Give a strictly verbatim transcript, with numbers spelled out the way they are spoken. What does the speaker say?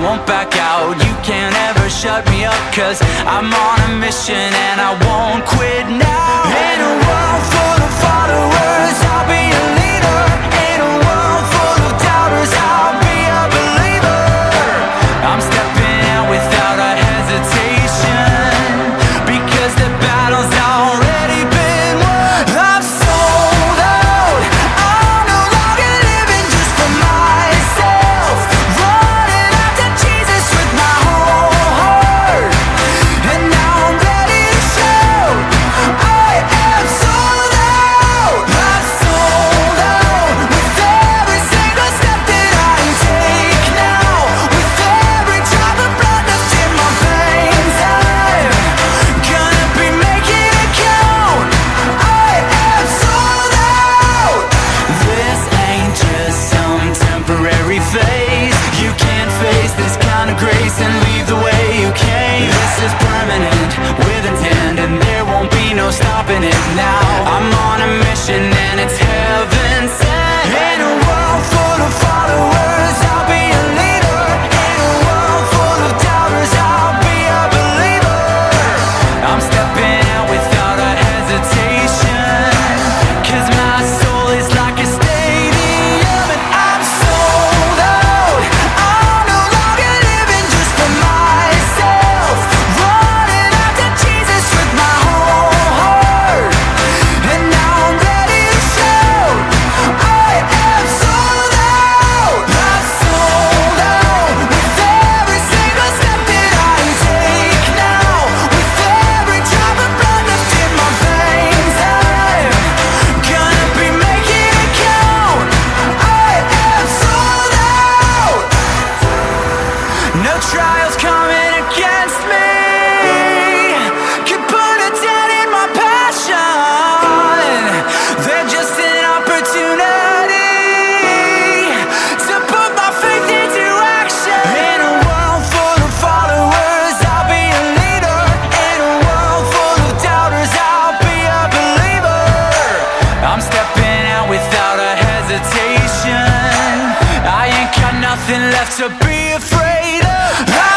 won't back out. You can't ever shut me up, cause I'm on a mission and I won't quit now. In a world full of followers, I'll be a leader. In a world full of doubters, I'll be a believer. I'm stepping out without a hesitation, because the battle's already been won. I'm sold out, I'm no longer living just for myself, running after Jesus with my whole heart. And now I'm ready to shout, I am sold out. I'm sold out, with every single step that I take now, with every drop of blood left in my veins. I'm gonna be making it count. I am sold out. This ain't just some temporary phase. You can't face this kind of grace and leave the way you came. This is permanent, with intent, and there won't be no stopping it now. I'm on a mission and it's heaven sent. In a world full of followers, I'll be a leader. In a world full of doubters, I'll be a believer. I'm stepping out without a hesitation, cause my soul is like a stadium. And I'm sold out, I'm no longer living just for myself, running after Jesus with my whole heart. And now I'm ready to shout, I am sold out. I'm sold out, with every single step that I take now, with every drop of blood left in my veins. I'm gonna be making it count. I am sold out. No trials coming against me can put a dent in my passion. They're just an opportunity to put my faith into action. In a world full of followers, I'll be a leader. In a world full of doubters, I'll be a believer. I'm stepping out without a hesitation. I ain't got nothing left to be afraid of.